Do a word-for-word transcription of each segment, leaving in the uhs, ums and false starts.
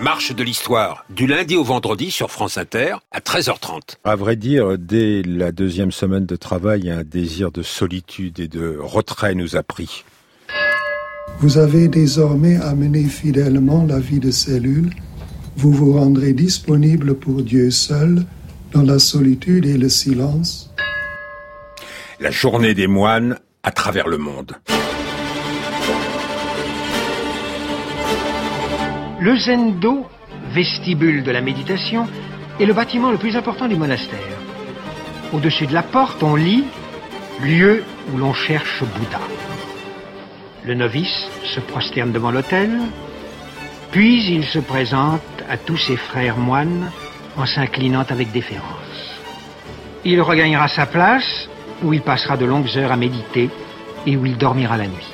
marche de l'histoire, du lundi au vendredi sur France Inter, à treize heures trente. À vrai dire, dès la deuxième semaine de travail, un désir de solitude et de retrait nous a pris. Vous avez désormais à mener fidèlement la vie de cellule. Vous vous rendrez disponible pour Dieu seul, dans la solitude et le silence. La journée des moines à travers le monde. Le Zendo, vestibule de la méditation, est le bâtiment le plus important du monastère. Au-dessus de la porte, on lit « Lieu où l'on cherche Bouddha ». Le novice se prosterne devant l'autel, puis il se présente à tous ses frères moines en s'inclinant avec déférence. Il regagnera sa place, où il passera de longues heures à méditer et où il dormira la nuit.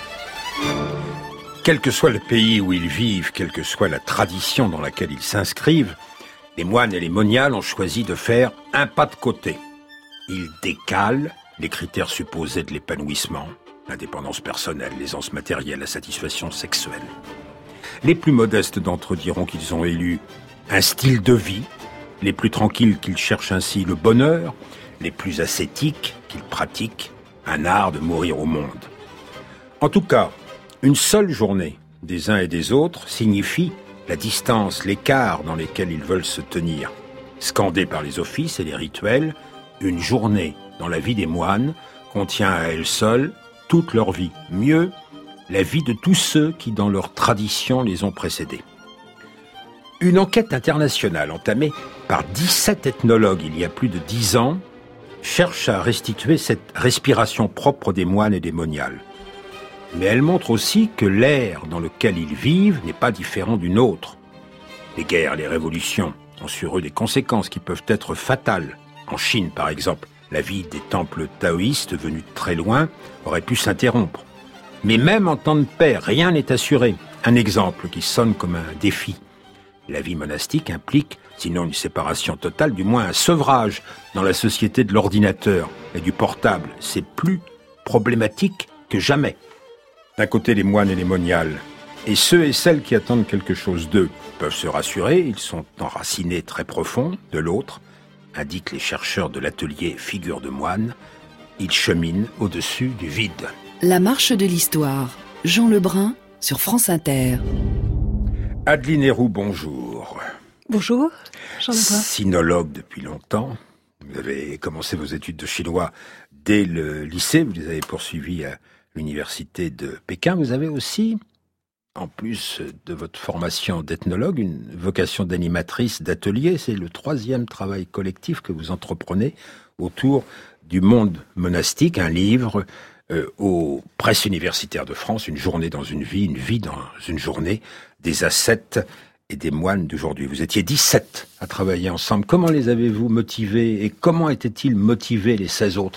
Quel que soit le pays où ils vivent, quelle que soit la tradition dans laquelle ils s'inscrivent, les moines et les moniales ont choisi de faire un pas de côté. Ils décalent les critères supposés de l'épanouissement, l'indépendance personnelle, l'aisance matérielle, la satisfaction sexuelle. Les plus modestes d'entre eux diront qu'ils ont élu un style de vie, les plus tranquilles qu'ils cherchent ainsi le bonheur, les plus ascétiques qu'ils pratiquent un art de mourir au monde. En tout cas, une seule journée des uns et des autres signifie la distance, l'écart dans lesquels ils veulent se tenir. Scandée par les offices et les rituels, une journée dans la vie des moines contient à elle seule toute leur vie. Mieux, la vie de tous ceux qui, dans leur tradition, les ont précédés. Une enquête internationale entamée par dix-sept ethnologues il y a plus de dix ans cherche à restituer cette respiration propre des moines et des moniales. Mais elle montre aussi que l'air dans lequel ils vivent n'est pas différent d'une autre. Les guerres, les révolutions ont sur eux des conséquences qui peuvent être fatales. En Chine, par exemple, la vie des temples taoïstes venus de très loin aurait pu s'interrompre. Mais même en temps de paix, rien n'est assuré. Un exemple qui sonne comme un défi. La vie monastique implique, sinon une séparation totale, du moins un sevrage dans la société de l'ordinateur et du portable. C'est plus problématique que jamais. D'un côté, les moines et les moniales, et ceux et celles qui attendent quelque chose d'eux peuvent se rassurer, ils sont enracinés très profond. De l'autre, indiquent les chercheurs de l'atelier Figures de moines, ils cheminent au-dessus du vide. La marche de l'histoire, Jean Lebrun sur France Inter. Adeline Héroux, bonjour. Bonjour, Jean Lebrun. Sinologue depuis longtemps, vous avez commencé vos études de chinois dès le lycée, vous les avez poursuivies à l'université de Pékin. Vous avez aussi, en plus de votre formation d'ethnologue, une vocation d'animatrice d'atelier. C'est le troisième travail collectif que vous entreprenez autour du monde monastique, un livre euh, aux presses universitaires de France, une journée dans une vie, une vie dans une journée, des ascètes et des moines d'aujourd'hui. Vous étiez dix-sept à travailler ensemble. Comment les avez-vous motivés et comment étaient-ils motivés les seize autres ?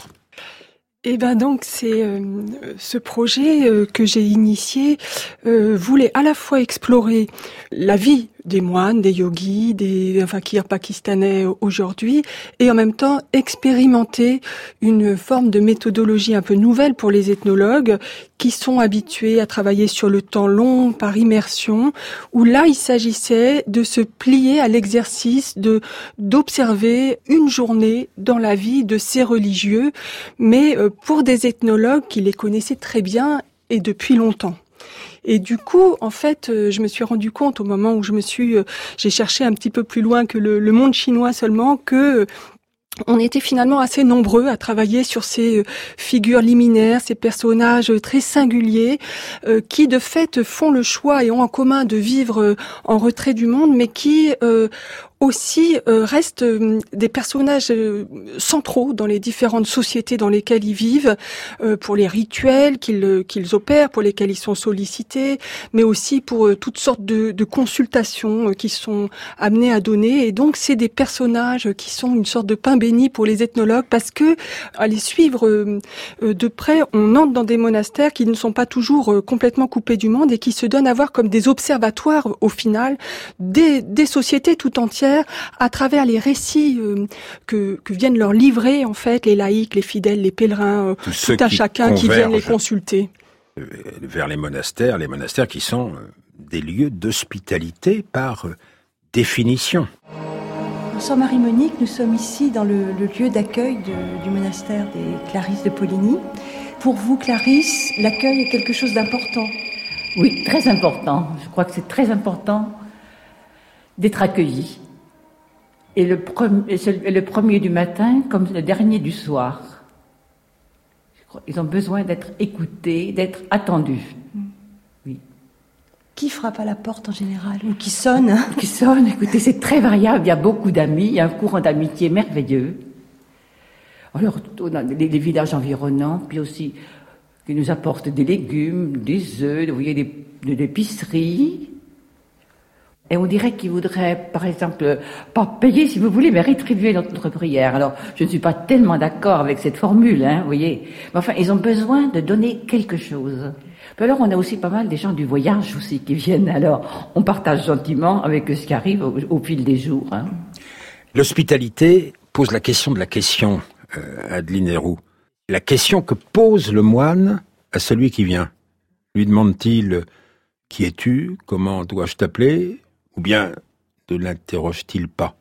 Eh ben donc c'est euh, ce projet euh, que j'ai initié euh, voulait à la fois explorer la vie des moines, des yogis, des fakirs pakistanais aujourd'hui, et en même temps expérimenter une forme de méthodologie un peu nouvelle pour les ethnologues qui sont habitués à travailler sur le temps long, par immersion, où là il s'agissait de se plier à l'exercice de d'observer une journée dans la vie de ces religieux, mais pour des ethnologues qui les connaissaient très bien et depuis longtemps. Et du coup, en fait, je me suis rendu compte au moment où je me suis, j'ai cherché un petit peu plus loin que le, le monde chinois seulement, que on était finalement assez nombreux à travailler sur ces figures liminaires, ces personnages très singuliers, euh, qui de fait font le choix et ont en commun de vivre en retrait du monde, mais qui euh, aussi euh, restent euh, des personnages euh, centraux dans les différentes sociétés dans lesquelles ils vivent, euh, pour les rituels qu'ils qu'ils opèrent, pour lesquels ils sont sollicités, mais aussi pour euh, toutes sortes de, de consultations euh, qui sont amenés à donner. Et donc c'est des personnages qui sont une sorte de pain béni pour les ethnologues, parce que à les suivre euh, euh, de près, on entre dans des monastères qui ne sont pas toujours euh, complètement coupés du monde et qui se donnent à voir comme des observatoires au final des, des sociétés tout entières, à travers les récits euh, que, que viennent leur livrer en fait les laïcs, les fidèles, les pèlerins, euh, tout un chacun qui viennent les consulter. Vers les monastères, les monastères qui sont des lieux d'hospitalité par définition. Sœur Marie-Monique, nous sommes ici dans le, le lieu d'accueil de, du monastère des Clarisses de Poligny. Pour vous, Clarisse, l'accueil est quelque chose d'important. Oui, très important. Je crois que c'est très important d'être accueilli. Et le, pre- et le premier du matin comme le dernier du soir. Je crois qu'ils ont besoin d'être écoutés, d'être attendus. Oui. Qui frappe à la porte en général ou qui sonne? Qui sonne, écoutez, c'est très variable. Il y a beaucoup d'amis, il y a un courant d'amitié merveilleux. Alors, dans les, les villages environnants, puis aussi qui nous apportent des légumes, des œufs, vous voyez, des, de l'épicerie. Et on dirait qu'ils voudraient, par exemple, pas payer si vous voulez, mais rétribuer notre prière. Alors, je ne suis pas tellement d'accord avec cette formule, hein, vous voyez. Mais enfin, ils ont besoin de donner quelque chose. Puis alors, on a aussi pas mal des gens du voyage aussi qui viennent. Alors, on partage gentiment avec ce qui arrive au, au fil des jours. Hein. L'hospitalité pose la question de la question, euh, Adeline Héroux. La question que pose le moine à celui qui vient. Lui demande-t-il « Qui es-tu ? Comment dois-je t'appeler ?» Ou bien ne l'interroge-t-il pas?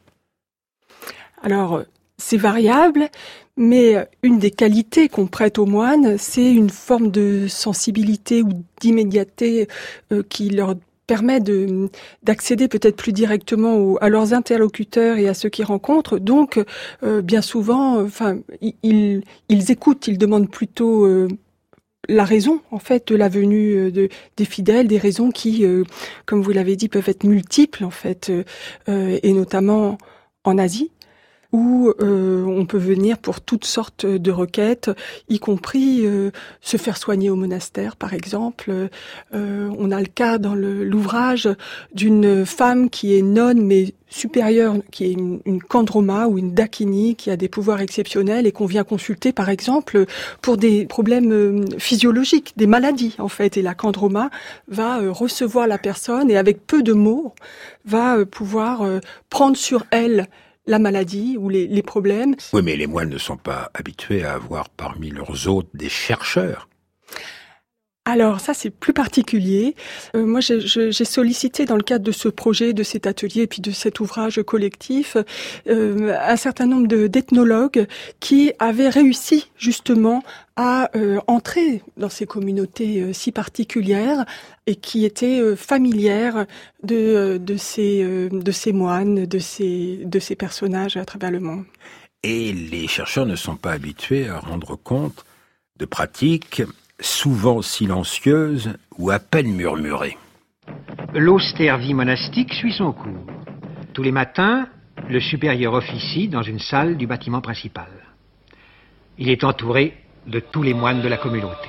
Alors, c'est variable, mais une des qualités qu'on prête aux moines, c'est une forme de sensibilité ou d'immédiateté euh, qui leur permet de, d'accéder peut-être plus directement aux, à leurs interlocuteurs et à ceux qu'ils rencontrent. Donc, euh, bien souvent, enfin, ils, ils écoutent, ils demandent plutôt euh, la raison, en fait, de la venue de, des fidèles, des raisons qui, euh, comme vous l'avez dit, peuvent être multiples, en fait, euh, et notamment en Asie, où euh, on peut venir pour toutes sortes de requêtes, y compris euh, se faire soigner au monastère, par exemple. Euh, on a le cas dans le, l'ouvrage d'une femme qui est nonne, mais supérieure, qui est une, une kandroma ou une dakini, qui a des pouvoirs exceptionnels et qu'on vient consulter, par exemple, pour des problèmes physiologiques, des maladies, en fait. Et la kandroma va euh, recevoir la personne et avec peu de mots, va euh, pouvoir euh, prendre sur elle la maladie ou les, les problèmes. Oui, mais les moines ne sont pas habitués à avoir parmi leurs hôtes des chercheurs. Alors ça, c'est plus particulier. Euh, moi, j'ai, j'ai sollicité dans le cadre de ce projet, de cet atelier et puis de cet ouvrage collectif, euh, un certain nombre de, d'ethnologues qui avaient réussi justement à euh, entrer dans ces communautés euh, si particulières et qui étaient euh, familières de, de, ces, euh, de ces moines, de ces, de ces personnages à travers le monde. Et les chercheurs ne sont pas habitués à rendre compte de pratiques souvent silencieuse ou à peine murmurée. L'austère vie monastique suit son cours. Tous les matins, le supérieur officie dans une salle du bâtiment principal. Il est entouré de tous les moines de la communauté.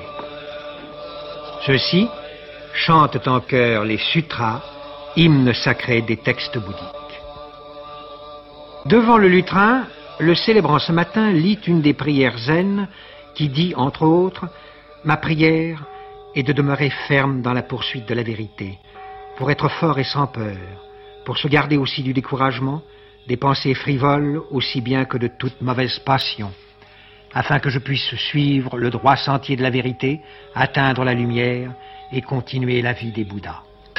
Ceux-ci chantent en chœur les sutras, hymnes sacrés des textes bouddhiques. Devant le lutrin, le célébrant ce matin lit une des prières zen qui dit, entre autres, « Ma prière est de demeurer ferme dans la poursuite de la vérité, pour être fort et sans peur, pour se garder aussi du découragement, des pensées frivoles aussi bien que de toute mauvaise passion, afin que je puisse suivre le droit sentier de la vérité, atteindre la lumière et continuer la vie des Bouddhas. »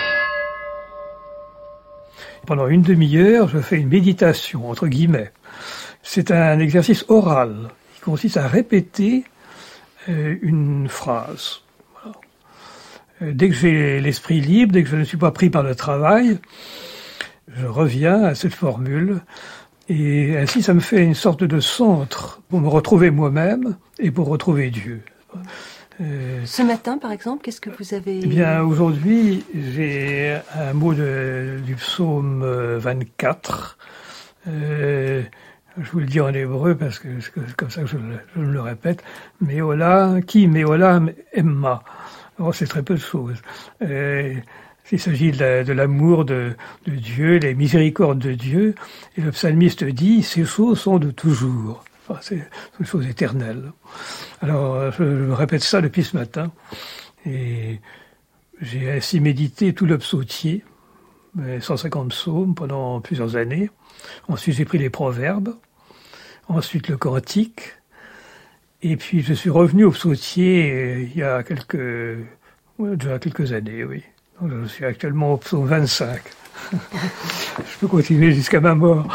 Pendant une demi-heure, je fais une méditation, entre guillemets. C'est un exercice oral qui consiste à répéter une phrase. Voilà. Dès que j'ai l'esprit libre, dès que je ne suis pas pris par le travail, je reviens à cette formule et ainsi ça me fait une sorte de centre pour me retrouver moi-même et pour retrouver Dieu. Euh, Ce matin, par exemple, qu'est-ce que vous avez... Eh bien, aujourd'hui, j'ai un mot de, du psaume vingt-quatre. Euh, Je vous le dis en hébreu parce que c'est comme ça que je, je le répète. Meola, qui Meolam Emma. Alors c'est très peu de choses. Euh, il s'agit de, la, de l'amour de, de Dieu, les miséricordes de Dieu. Et le psalmiste dit, ces choses sont de toujours. Enfin, c'est, c'est une chose éternelle. Alors je, je répète ça depuis ce matin. Et j'ai ainsi médité tout le psautier, cent cinquante psaumes pendant plusieurs années. Ensuite, j'ai pris les proverbes, ensuite le cantique, et puis je suis revenu au psautier il y a quelques, ouais, déjà quelques années, oui. Donc je suis actuellement au psaume vingt-cinq. Je peux continuer jusqu'à ma mort.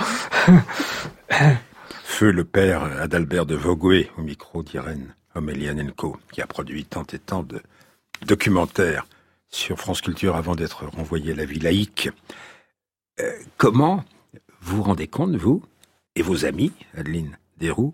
Feu le père Adalbert de Vogüé, au micro d'Irène Omelianenko, qui a produit tant et tant de documentaires sur France Culture avant d'être renvoyé à la vie laïque. Euh, comment vous vous rendez compte, vous, et vos amis, Adeline Desroux,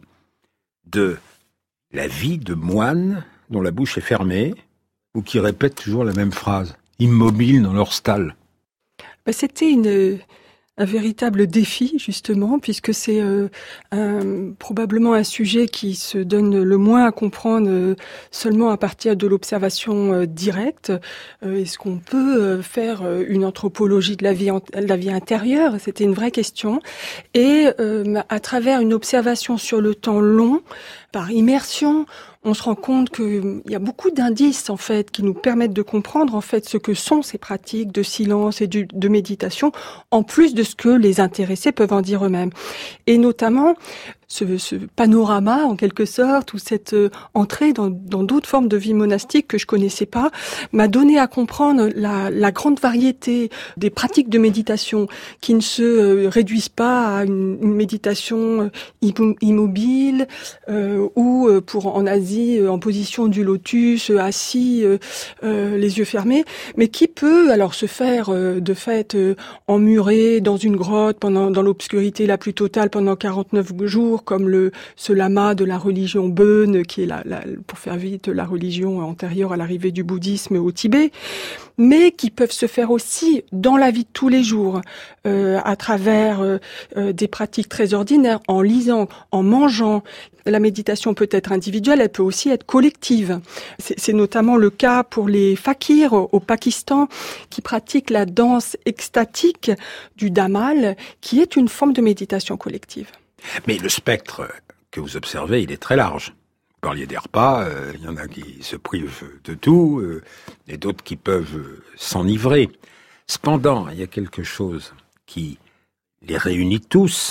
de la vie de moines dont la bouche est fermée ou qui répètent toujours la même phrase, immobiles dans leur stalle? Ben, c'était une... un véritable défi, justement, puisque c'est euh, un, probablement un sujet qui se donne le moins à comprendre euh, seulement à partir de l'observation euh, directe. Euh, est-ce qu'on peut euh, faire euh, une anthropologie de la vie, en, de la vie intérieure? C'était une vraie question. Et euh, à travers une observation sur le temps long, par immersion, on se rend compte qu'il y a beaucoup d'indices, en fait, qui nous permettent de comprendre, en fait, ce que sont ces pratiques de silence et de, de méditation, en plus de ce que les intéressés peuvent en dire eux-mêmes. Et notamment, ce, ce panorama, en quelque sorte, ou cette euh, entrée dans, dans d'autres formes de vie monastique que je connaissais pas, m'a donné à comprendre la, la grande variété des pratiques de méditation qui ne se euh, réduisent pas à une, une méditation euh, immobile euh, ou euh, pour en Asie euh, en position du lotus, euh, assis, euh, euh, les yeux fermés, mais qui peut alors se faire euh, de fait euh, emmuré dans une grotte pendant dans l'obscurité la plus totale pendant quarante-neuf jours, comme le ce lama de la religion Bön, qui est la, la, pour faire vite la religion antérieure à l'arrivée du bouddhisme au Tibet, mais qui peuvent se faire aussi dans la vie de tous les jours, euh, à travers euh, euh, des pratiques très ordinaires, en lisant, en mangeant. La méditation peut être individuelle, elle peut aussi être collective. C'est, c'est notamment le cas pour les fakirs au Pakistan qui pratiquent la danse extatique du dhamal, qui est une forme de méditation collective. Mais le spectre que vous observez, il est très large. Vous parliez des repas, euh, il y en a qui se privent de tout, euh, et d'autres qui peuvent euh, s'enivrer. Cependant, il y a quelque chose qui les réunit tous,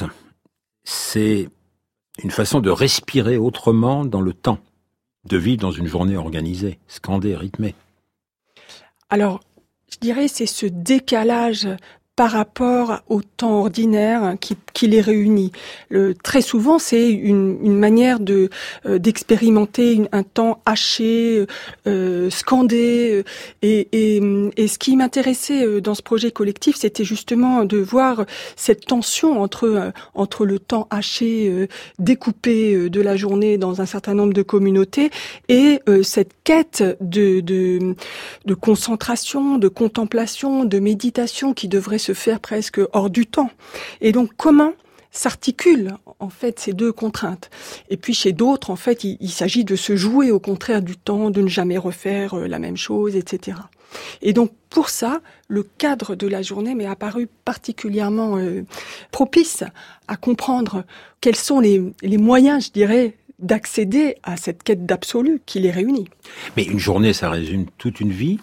c'est une façon de respirer autrement dans le temps, de vivre dans une journée organisée, scandée, rythmée. Alors, je dirais c'est ce décalage par rapport au temps ordinaire qui, qui les réunit. Le, très souvent, c'est une, une manière de euh, d'expérimenter une, un temps haché, euh, scandé. Et, et, et ce qui m'intéressait dans ce projet collectif, c'était justement de voir cette tension entre euh, entre le temps haché, euh, découpé de la journée dans un certain nombre de communautés, et euh, cette quête de, de de concentration, de contemplation, de méditation qui devrait se faire presque hors du temps. Et donc, comment s'articulent en fait ces deux contraintes? Et puis chez d'autres, en fait, il, il s'agit de se jouer au contraire du temps, de ne jamais refaire la même chose, et cetera. Et donc, pour ça, le cadre de la journée m'est apparu particulièrement euh, propice à comprendre quels sont les, les moyens, je dirais, d'accéder à cette quête d'absolu qui les réunit. Mais une journée, ça résume toute une vie.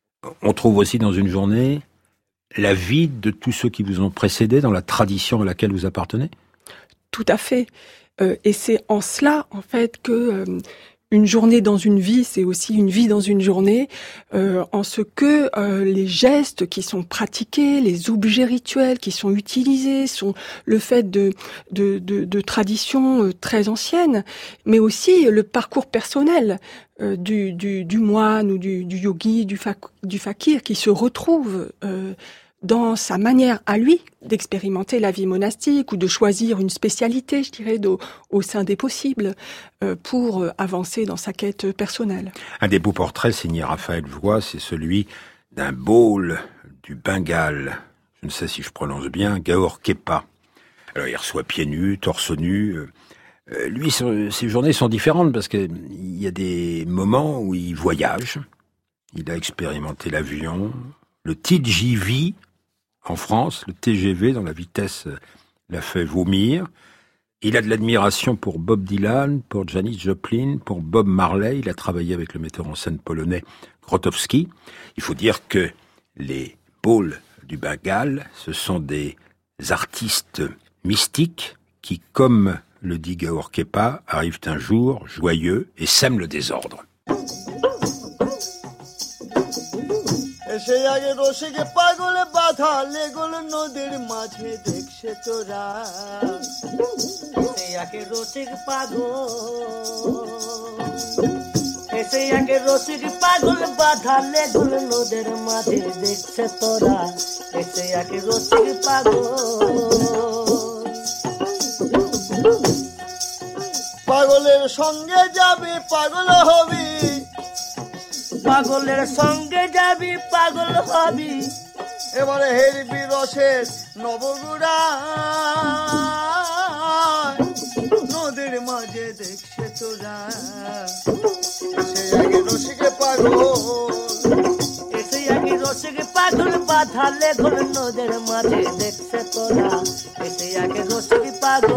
On trouve aussi dans une journée la vie de tous ceux qui vous ont précédé dans la tradition à laquelle vous appartenez? Tout à fait. Euh, et c'est en cela, en fait, que euh, une journée dans une vie, c'est aussi une vie dans une journée, euh, en ce que euh, les gestes qui sont pratiqués, les objets rituels qui sont utilisés, sont le fait de de, de, de traditions euh, très anciennes, mais aussi le parcours personnel euh, du, du, du moine ou du, du yogi, du, fa, du fakir, qui se retrouve euh, dans sa manière à lui d'expérimenter la vie monastique ou de choisir une spécialité, je dirais, de, au sein des possibles, euh, pour avancer dans sa quête personnelle. Un des beaux portraits signé Raphaël Voix, c'est celui d'un Baul du Bengale. Je ne sais si je prononce bien, Gaor Kepa. Alors il reçoit pieds nus, torse nu. Euh, lui, ses journées sont différentes parce qu'il y a des moments où il voyage. Il a expérimenté l'avion, le T G V en France, le T G V dans la vitesse l'a fait vomir. Il a de l'admiration pour Bob Dylan, pour Janis Joplin, pour Bob Marley. Il a travaillé avec le metteur en scène polonais Grotowski. Il faut dire que les Bauls du Bengale, ce sont des artistes mystiques qui, comme le dit Gaor Kepa, arrivent un jour joyeux et sèment le désordre. সেই আগে রসিকে পাগলে বাধা লেগুল নদীর মাঝে দেখছে তোরা সেই আগে রসিক পাগল সেই আগে রসিক পাগল বাধা লেগুল নদীর মাঝে দেখছে তোরা সেই আগে রসিক পাগল পাগলের সঙ্গে যাবি পাগল হবি পাগলের সঙ্গে যাবি পাগল হবি এবারে হেরবি রসের নবগুড়া নদীর মাঝে দেখছে তোরা সেই আগে রসিকে পাগল সেই আগে রসিকে পাগল বাধা লেগুল নদীর মাঝে দেখছে তোরা সেই আগে রসিকে পাগল।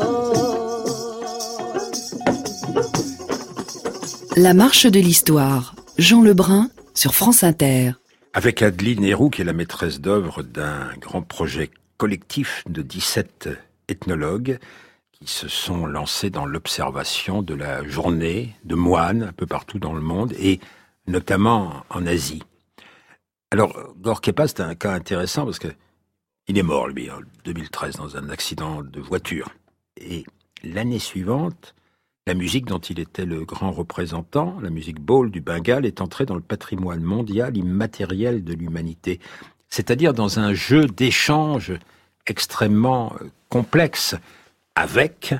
La marche de l'histoire, Jean Lebrun sur France Inter. Avec Adeline Héroux, qui est la maîtresse d'œuvre d'un grand projet collectif de dix-sept ethnologues qui se sont lancés dans l'observation de la journée de moines un peu partout dans le monde et notamment en Asie. Alors, Gorkhepa, c'est un cas intéressant parce que il est mort, lui, en deux mille treize, dans un accident de voiture. Et l'année suivante, la musique dont il était le grand représentant, la musique Baul du Bengale, est entrée dans le patrimoine mondial immatériel de l'humanité. C'est-à-dire dans un jeu d'échange extrêmement complexe avec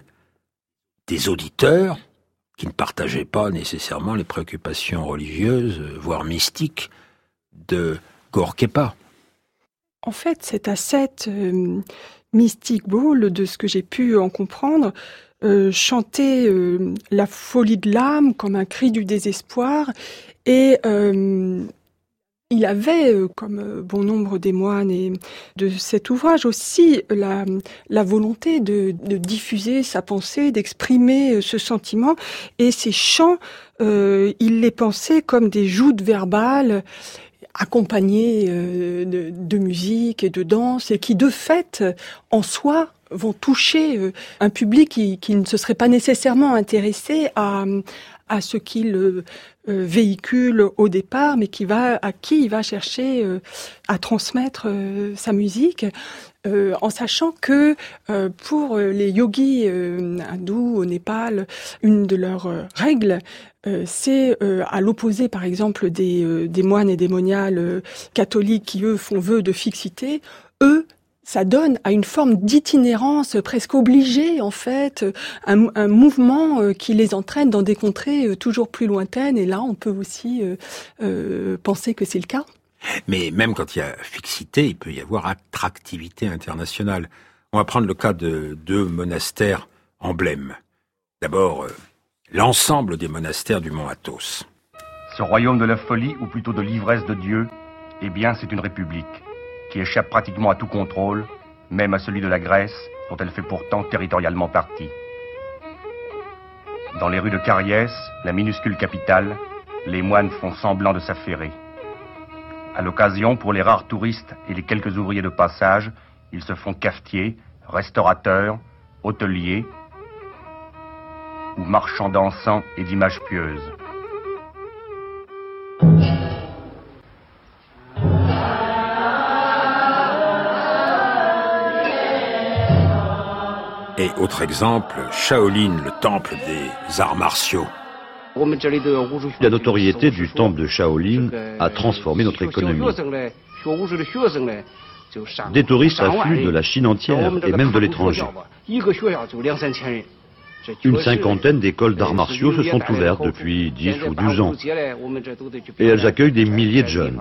des auditeurs qui ne partageaient pas nécessairement les préoccupations religieuses, voire mystiques, de Gorkhepa. En fait, cet ascète euh, mystique Baul, de ce que j'ai pu en comprendre, Euh, chanter euh, la folie de l'âme comme un cri du désespoir et euh, il avait, euh, comme euh, bon nombre des moines et de cet ouvrage aussi, la, la volonté de, de diffuser sa pensée, d'exprimer euh, ce sentiment et ces chants, euh, il les pensait comme des joutes verbales accompagnées euh, de, de musique et de danse et qui de fait, en soi, vont toucher un public qui, qui ne se serait pas nécessairement intéressé à, à ce qu'il euh, véhicule au départ, mais qui va, à qui il va chercher euh, à transmettre euh, sa musique, euh, en sachant que euh, pour les yogis euh, hindous au Népal, une de leurs euh, règles, euh, c'est euh, à l'opposé par exemple des, euh, des moines et des moniales euh, catholiques qui eux font vœu de fixité, eux ça donne à une forme d'itinérance presque obligée, en fait, un, un mouvement qui les entraîne dans des contrées toujours plus lointaines. Et là, on peut aussi euh, euh, penser que c'est le cas. Mais même quand il y a fixité, il peut y avoir attractivité internationale. On va prendre le cas de deux monastères emblèmes. D'abord, euh, l'ensemble des monastères du mont Athos. Ce royaume de la folie, ou plutôt de l'ivresse de Dieu, eh bien, c'est une république qui échappe pratiquement à tout contrôle, même à celui de la Grèce, dont elle fait pourtant territorialement partie. Dans les rues de Cariès, la minuscule capitale, les moines font semblant de s'affairer. À l'occasion, pour les rares touristes et les quelques ouvriers de passage, ils se font cafetiers, restaurateurs, hôteliers ou marchands d'encens et d'images pieuses. Et autre exemple, Shaolin, le temple des arts martiaux. La notoriété du temple de Shaolin a transformé notre économie. Des touristes affluent de la Chine entière et même de l'étranger. Une cinquantaine d'écoles d'arts martiaux se sont ouvertes depuis dix ou douze ans. Et elles accueillent des milliers de jeunes.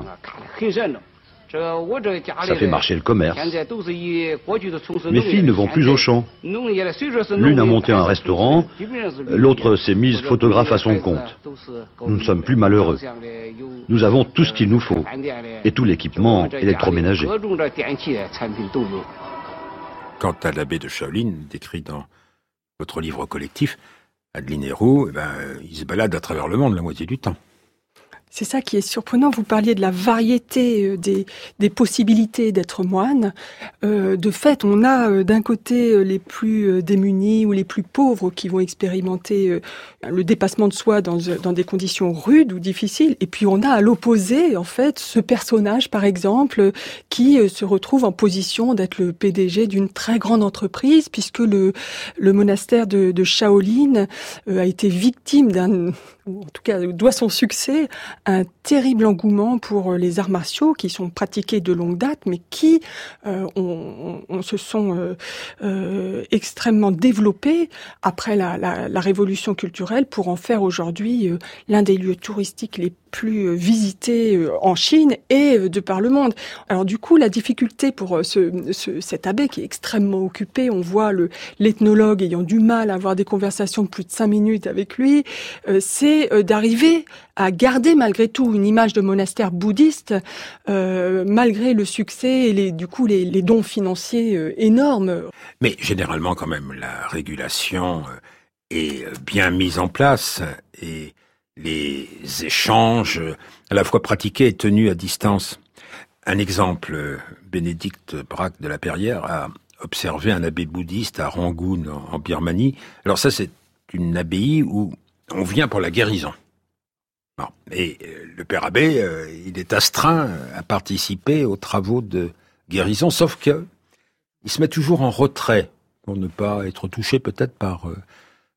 Ça fait marcher le commerce. Mes filles ne vont plus au champ. L'une a monté un restaurant, l'autre s'est mise photographe à son compte. Nous ne sommes plus malheureux. Nous avons tout ce qu'il nous faut, et tout l'équipement électroménager. Quant à l'abbé de Shaolin, décrit dans votre livre collectif, Adeline Héroux, eh ben, il se balade à travers le monde la moitié du temps. C'est ça qui est surprenant. Vous parliez de la variété des, des possibilités d'être moine. Euh, de fait, on a euh, d'un côté les plus euh, démunis ou les plus pauvres qui vont expérimenter euh, le dépassement de soi dans, dans des conditions rudes ou difficiles. Et puis on a à l'opposé, en fait, ce personnage, par exemple, qui euh, se retrouve en position d'être le P D G d'une très grande entreprise, puisque le, le monastère de, de Shaolin euh, a été victime d'un, ou en tout cas doit son succès, un terrible engouement pour les arts martiaux qui sont pratiqués de longue date, mais qui euh, on, on, se sont euh, euh, extrêmement développés après la, la, la révolution culturelle pour en faire aujourd'hui euh, l'un des lieux touristiques les plus visités euh, en Chine et euh, de par le monde. Alors du coup, la difficulté pour euh, ce, ce, cet abbé qui est extrêmement occupé, on voit le, l'ethnologue ayant du mal à avoir des conversations de plus de cinq minutes avec lui, euh, c'est euh, d'arriver à garder malgré tout une image de monastère bouddhiste, euh, malgré le succès et les, du coup les, les dons financiers euh, énormes. Mais généralement quand même, la régulation est bien mise en place et les échanges à la fois pratiqués et tenus à distance. Un exemple, Bénédicte Braque de la Perrière a observé un abbé bouddhiste à Rangoon en Birmanie. Alors ça, c'est une abbaye où on vient pour la guérison. Bon. Et le père abbé, euh, il est astreint à participer aux travaux de guérison, sauf que il se met toujours en retrait pour ne pas être touché peut-être par euh,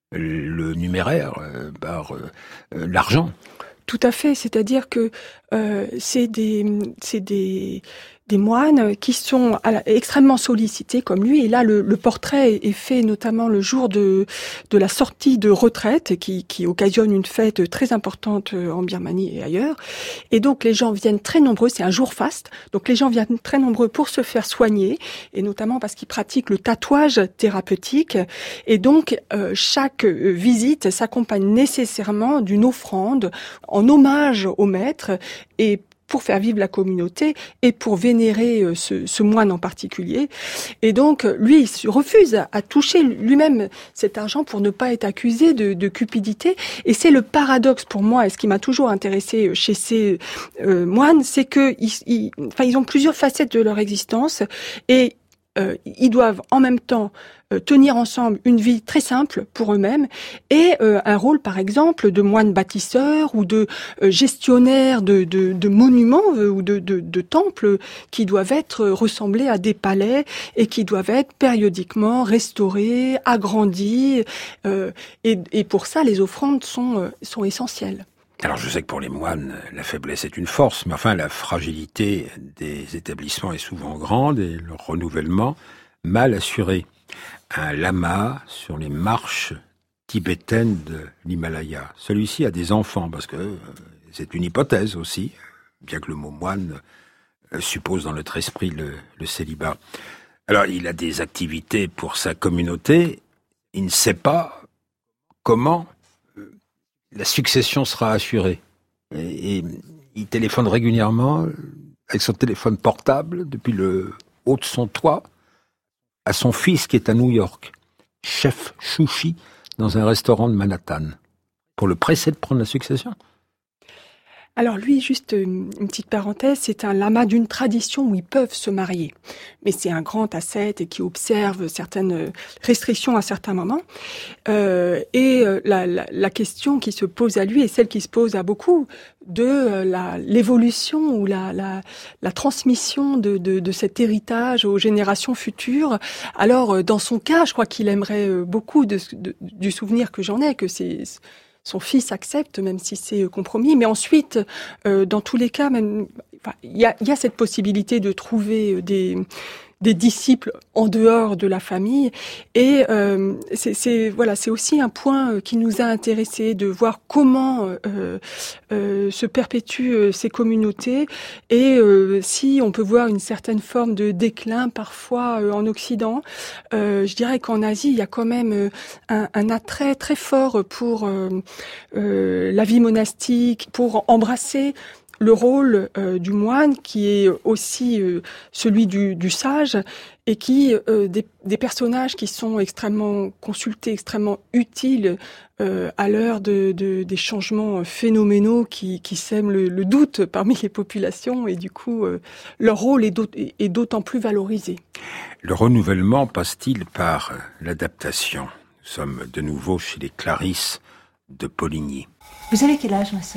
le numéraire, euh, par euh, l'argent. Tout à fait, c'est-à-dire que euh, c'est des, c'est des, des moines qui sont à la, extrêmement sollicités comme lui. Et là, le, le portrait est fait notamment le jour de, de la sortie de retraite, qui, qui occasionne une fête très importante en Birmanie et ailleurs. Et donc, les gens viennent très nombreux. C'est un jour faste. Donc, les gens viennent très nombreux pour se faire soigner, et notamment parce qu'ils pratiquent le tatouage thérapeutique. Et donc, euh, chaque visite s'accompagne nécessairement d'une offrande en hommage au maître et pour faire vivre la communauté et pour vénérer ce, ce moine en particulier. Et donc, lui, il se refuse à, à toucher lui-même cet argent pour ne pas être accusé de, de cupidité. Et c'est le paradoxe pour moi, et ce qui m'a toujours intéressé chez ces euh, moines, c'est que ils, ils, enfin, ils ont plusieurs facettes de leur existence et euh, ils doivent en même temps euh, tenir ensemble une vie très simple pour eux-mêmes et euh, un rôle, par exemple, de moine bâtisseur ou de euh, gestionnaire de, de, de monuments euh, ou de, de, de temples qui doivent être ressemblés à des palais et qui doivent être périodiquement restaurés, agrandis. Euh, et, et pour ça, les offrandes sont, euh, sont essentielles. Alors je sais que pour les moines, la faiblesse est une force, mais enfin la fragilité des établissements est souvent grande et leur renouvellement mal assuré. Un lama sur les marches tibétaines de l'Himalaya. Celui-ci a des enfants, parce que c'est une hypothèse aussi, bien que le mot moine suppose dans notre esprit le, le célibat. Alors il a des activités pour sa communauté, il ne sait pas comment la succession sera assurée. Et, et il téléphone régulièrement avec son téléphone portable depuis le haut de son toit à son fils qui est à New York, chef chouchi dans un restaurant de Manhattan, pour le presser de prendre la succession. Alors lui, juste une petite parenthèse, c'est un lama d'une tradition où ils peuvent se marier. Mais c'est un grand ascète et qui observe certaines restrictions à certains moments. Euh, et la, la, la question qui se pose à lui est celle qui se pose à beaucoup de la, l'évolution ou la, la, la transmission de, de, de cet héritage aux générations futures. Alors dans son cas, je crois qu'il aimerait beaucoup de, de, du souvenir que j'en ai, que c'est... son fils accepte, même si c'est compromis. Mais ensuite, euh, dans tous les cas, même, enfin, il y a, y a cette possibilité de trouver des, des disciples en dehors de la famille. Et euh, c'est, c'est, voilà, c'est aussi un point qui nous a intéressés, de voir comment euh, euh, se perpétuent ces communautés et euh, si on peut voir une certaine forme de déclin parfois euh, en Occident. Euh, je dirais qu'en Asie, il y a quand même un, un attrait très fort pour euh, euh, la vie monastique, pour embrasser le rôle euh, du moine qui est aussi euh, celui du, du sage et qui euh, des, des personnages qui sont extrêmement consultés, extrêmement utiles euh, à l'heure de, de, des changements phénoménaux qui, qui sèment le, le doute parmi les populations et du coup euh, leur rôle est, d'aut- est d'autant plus valorisé. Le renouvellement passe-t-il par l'adaptation ? Nous sommes de nouveau chez les Clarisses de Poligny. Vous avez quel âge, ma sœur ?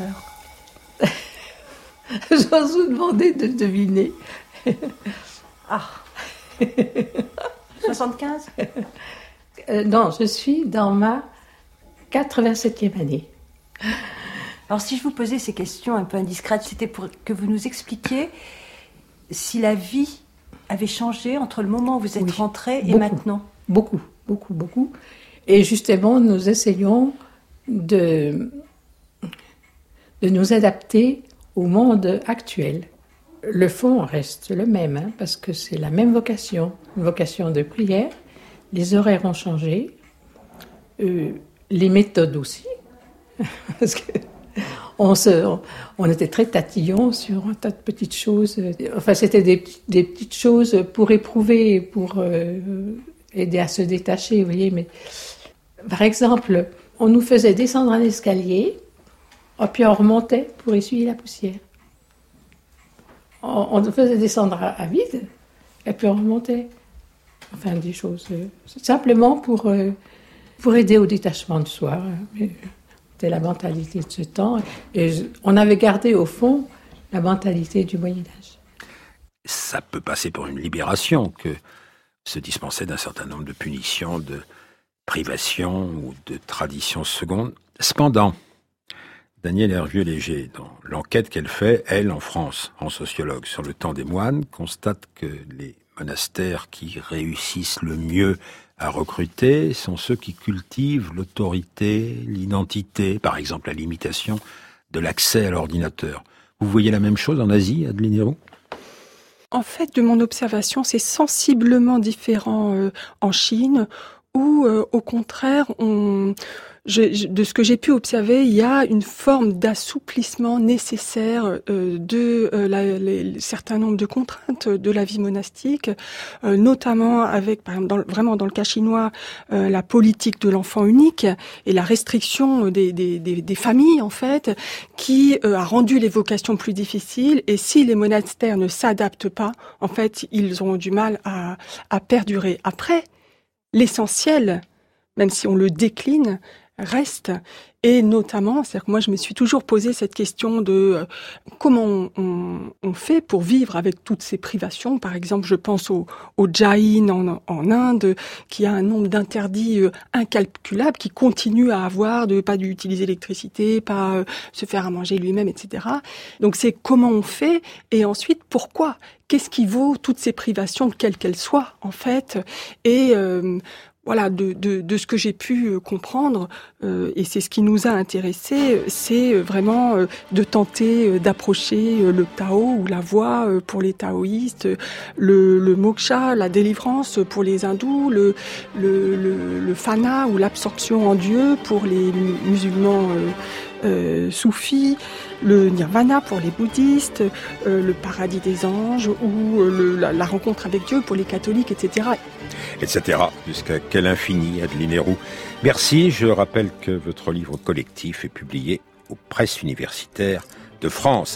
J'ose vous demander de deviner. Ah soixante-quinze euh, Non, je suis dans ma quatre-vingt-septième année. Alors si je vous posais ces questions un peu indiscrètes, c'était pour que vous nous expliquiez si la vie avait changé entre le moment où vous êtes oui, rentrée et beaucoup, maintenant. Beaucoup, beaucoup, beaucoup. Et justement, nous essayons de, de nous adapter au monde actuel. Le fond reste le même, hein, parce que c'est la même vocation, une vocation de prière. Les horaires ont changé, euh, les méthodes aussi, parce que on, se, on, on était très tatillons sur un tas de petites choses. Enfin, c'était des, des petites choses pour éprouver, pour euh, aider à se détacher, vous voyez. Mais par exemple, on nous faisait descendre un escalier, et puis on remontait pour essuyer la poussière. On, on nous faisait descendre à, à vide, et puis on remontait. Enfin, des choses euh, simplement pour, euh, pour aider au détachement de soi. Euh, C'était la mentalité de ce temps. Et je, on avait gardé, au fond, la mentalité du Moyen-Âge. Ça peut passer pour une libération que se dispenser d'un certain nombre de punitions, de privations ou de traditions secondes. Cependant, Danielle Hervieux-Léger, dans l'enquête qu'elle fait, elle, en France, en sociologue, sur le temps des moines, constate que les monastères qui réussissent le mieux à recruter sont ceux qui cultivent l'autorité, l'identité, par exemple la limitation de l'accès à l'ordinateur. Vous voyez la même chose en Asie, Adeline Héroux ? En fait, de mon observation, c'est sensiblement différent euh, en Chine, où, euh, au contraire, on... Je, je, de ce que j'ai pu observer, il y a une forme d'assouplissement nécessaire euh, de euh, la, les, certains nombres de contraintes de la vie monastique, euh, notamment avec, par exemple, dans, vraiment dans le cas chinois, euh, la politique de l'enfant unique et la restriction des, des, des, des familles, en fait, qui euh, a rendu les vocations plus difficiles. Et si les monastères ne s'adaptent pas, en fait, ils auront du mal à, à perdurer. Après, l'essentiel, même si on le décline, reste, et notamment, c'est-à-dire que moi je me suis toujours posé cette question de euh, comment on, on, on fait pour vivre avec toutes ces privations. Par exemple, je pense au, au Jain en, en Inde, qui a un nombre d'interdits euh, incalculables, qui continue à avoir, de pas utiliser l'électricité, pas euh, se faire à manger lui-même, et cetera. Donc c'est comment on fait, et ensuite pourquoi ? Qu'est-ce qui vaut toutes ces privations, quelles qu'elles soient, en fait ? Et euh, Voilà, de, de, de ce que j'ai pu comprendre, euh, et c'est ce qui nous a intéressés, c'est vraiment euh, de tenter euh, d'approcher euh, le Tao ou la voie euh, pour les taoïstes, le, le moksha, la délivrance pour les hindous, le, le, le, le fana ou l'absorption en Dieu pour les musulmans euh, euh, soufis, le nirvana pour les bouddhistes, euh, le paradis des anges ou euh, le, la, la rencontre avec Dieu pour les catholiques, et cetera. Etc. Jusqu'à quel infini, Adeline Héroux. Merci. Je rappelle que votre livre collectif est publié aux Presses universitaires de France.